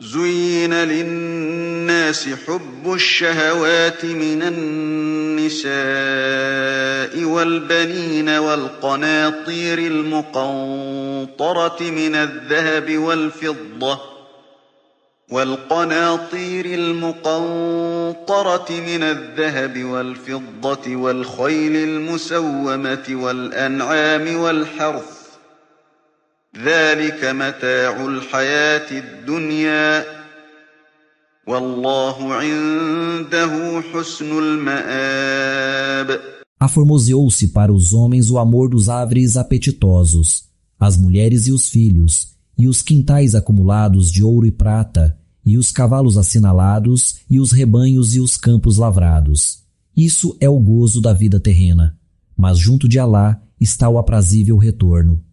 زين للناس حب الشهوات من النساء والبنين والقناطير المقنطرة من الذهب والفضة والخيل المسومة والأنعام والحرث، ذلك متاع الحياة الدنيا، والله عنده حسن المآب. Aformoseou-se para os homens o amor dos árvores apetitosos, as mulheres e os filhos, e os quintais acumulados de ouro e prata, e os cavalos assinalados, e os rebanhos e os campos lavrados. Isso é o gozo da vida terrena, mas junto de Alá está o aprazível retorno.